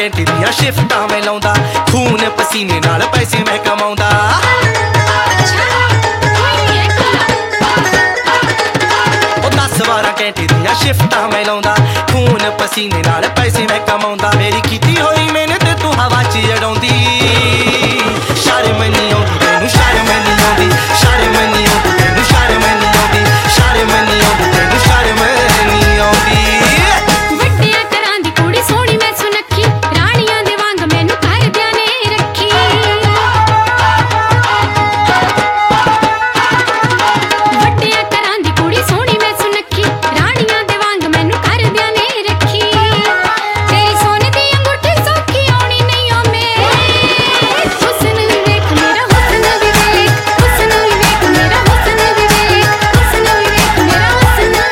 ਘੰਟੇ ਦੀਆਂ ਸ਼ਿਫਟਾਂ ਮੈਂ ਲਾਉਂਦਾ, ਖੂਨ ਪਸੀਨੇ ਨਾਲ ਪੈਸੇ ਮੈਂ ਕਮਾਉਂਦਾ। ਉਹ 10-12 ਘੰਟੇ ਦੀਆਂ ਸ਼ਿਫਟਾਂ ਮੈਂ ਲਾਉਂਦਾ, ਖੂਨ ਪਸੀਨੇ ਨਾਲ ਪੈਸੇ ਮੈਂ ਕਮਾਉਂਦਾ। ਮੇਰੀ ਕੀਤੀ ਹੋਈ ਮਿਹਨਤ ਤੂੰ ਹਵਾ 'ਚ ਉਡਾਉਂਦੀ, ਸ਼ਰਮ ਨਹੀਂ ਆਉਂਦੀ ਤੈਨੂੰ, ਸ਼ਰਮ ਨਹੀਂ ਆਉਂਦੀ, ਸ਼ਰਮ ਨਹੀਂ ਆਉਂਦੀ ਤੈਨੂੰ, ਸ਼ਰਮ ਨਹੀਂ ਆਉਂਦੀ, ਸ਼ਰਮ ਨਹੀਂ ਆਉਂਦੀ ਤੈਨੂੰ, ਸ਼ਰਮ ਨਹੀਂ ਆਉਂਦੀ। ਵੱਡਿਆਂ ਘਰਾਂ ਦੀ ਕੁੜੀ ਸੋਹਣੀ ਮੈਂ ਸੁਨੱਖੀ, ਰਾਣੀਆਂ ਦੇ ਵਾਂਗ ਮੈਨੂੰ ਘਰਦਿਆਂ ਨੇ ਰੱਖੀ। ਵੱਡਿਆਂ ਘਰਾਂ ਦੀ ਕੁੜੀ ਸੋਹਣੀ ਮੈਂ ਸੁਨੱਖੀ, ਰਾਣੀਆਂ ਦੇ ਵਾਂਗ ਮੈਨੂੰ ਘਰਦਿਆਂ ਨੇ ਰੱਖੀ। ਤੇਰੀ ਸੋਨੇ ਦੀ ਅੰਗੂਠੀ ਸੌਖੀ ਆਉਣੀ ਨਹੀਂ ਓ ਮੇਰੇ, ਹੁਸਨ ਵੀ ਵੇਖ ਮੇਰਾ, ਹੁਸਨ ਵੀ ਵੇਖ, ਹੁਸਨ ਵੀ ਵੇਖ ਮੇਰਾ, ਹੁਸਨ ਵੀ ਵੇਖ, ਹੁਸਨ ਵੀ ਵੇਖ ਮੇਰਾ, ਹੁਸਨ ਵੀ ਵੇਖ।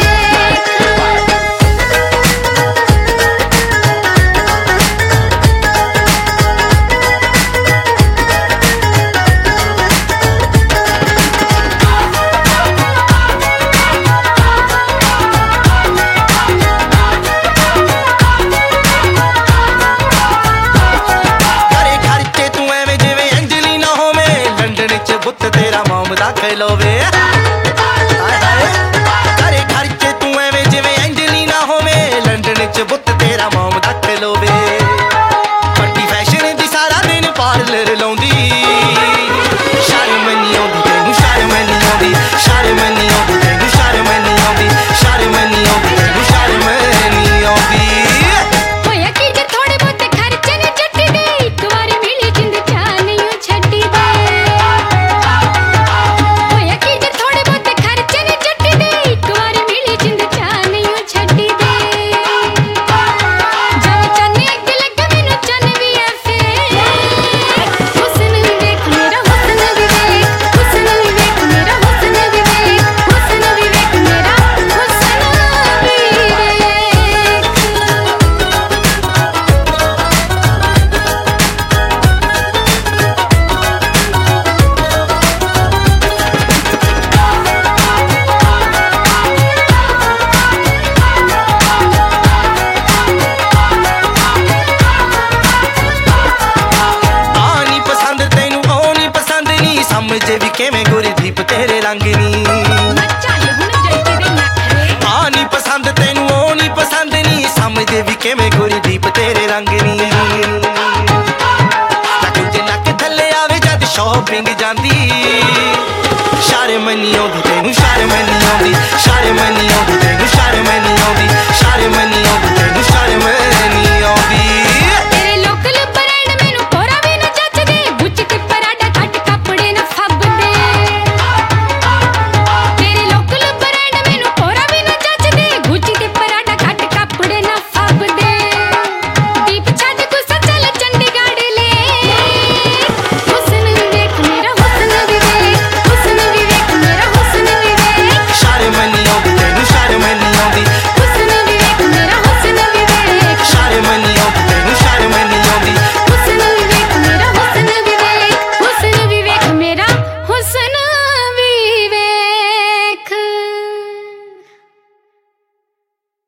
ਘਰੇ ਖਰਚੇ ਤੂੰ ਐਵੇਂ ਜਿਵੇਂ ਐਂਜਲੀਨਾ ਹੋਵੇ, ਲੰਡਨ 'ਚ ਬੁੱਤ ਤੇਰਾ ਮੋਮ ਦਾਖਲ ਹੋਵੇ। ਹਾਏ ਹਾਏ, ਘਰੇ ਖਰਚੇ ਤੂੰ ਐਵੇਂ ਜਿਵੇਂ ਐਂਜਲੀਨਾ ਹੋਵੇ, ਲੰਡਨ 'ਚ ਬੁੱਤ ਤੇਰਾ ਮੋਮ ਦਾਖਲ ਹੋਵੇ। ਪੱਟੀ ਫੈਸ਼ਨ ਦੀ ਸਾਰਾ ਦਿਨ ਪਾਰਲਰ ਲਾਉਂਦੀ, ਸ਼ਰਮ ਨਹੀਂ ਆਉਂਦੀ ਤੈਨੂੰ, ਸ਼ਰਮ ਨਹੀਂ ਆਉਂਦੀ, ਸ਼ਰਮ ਨਹੀਂ ਆਉਂਦੀ ਤੈਨੂੰ, ਸ਼ਰਮ ਨਹੀਂ ਆਉਂਦੀ, ਸ਼ਰਮ ਨਹੀਂ ਆਉਂਦੀ ਤੈਨੂੰ, ਸ਼ਰਮ ਨਹੀਂ ਆਉਂਦੀ। ਹੋਇਆ ਕੀ ਜੇ ਥੋੜੇ ਬਹੁਤੇ ਖਰਚੇ ਨੇ ਜੱਟੀ ਦੇ, ਇੱਕ ਵਾਰੀ ਮਿਲੀ ਜਿੰਦ ਚਾਹ ਨਹੀਂ ਓ ਛੱਡੀ ਦੇ। ਹੋਇਆ ਕੀ ਜੇ ਥੋੜੇ ਬਹੁਤੇ ਖਰਚੇ ਨੇ ਜੱਟੀ ਦੇ, ਇੱਕ ਵਾਰੀ ਮਿਲੀ ਜਿੰਦ ਚਾਹ ਨਹੀਂ ਓ ਛੱਡੀ ਦੇ। ਜਦ ਚੰਨ ਅੱਗੇ ਲੱਗੇ ਮੈਨੂੰ ਚੰਨ ਵੀ ਐ ਫੇਰ, ਹੁਸਨ ਵੀ ਵੇਖ ਮੇਰਾ, ਹੁਸਨ ਵੀ ਵੇਖ, ਹੁਸਨ ਵੀ ਵੇਖ ਮੇਰਾ, ਹੁਸਨ ਵੀ ਵੇਖ, ਹੁਸਨ ਵੀ ਵੇਖ ਮੇਰਾ, ਹੁਸਨ ਵੀ ਵੇਖ। ਆ ਨੀ ਪਸੰਦ ਤੈਨੂੰ, ਉਹ ਨੀ ਪਸੰਦ ਨੀ, ਸਮਝੇ ਵੀ ਕਿਵੇਂ ਗੁਰਦੀਪ ਤੇਰੇ ਰੰਗ ਨੀ। ਚੱਲ ਹੁਣ ਜੱਟੀ ਦੇ ਨਖਰੇ, ਆ ਨੀ ਪਸੰਦ ਤੈਨੂੰ, ਉਹ ਨੀ ਪਸੰਦ ਨੀ, ਸਮਝੇ ਵੀ ਕਿਵੇਂ ਗੁਰਦੀਪ ਤੇਰੇ ਰੰਗ ਨੀ। ਨਾ ਕੁਝ ਨੱਕ ਥੱਲੇ ਆਵੇ ਜਦ ਸ਼ੌਪਿੰਗ ਜਾਂਦੀ,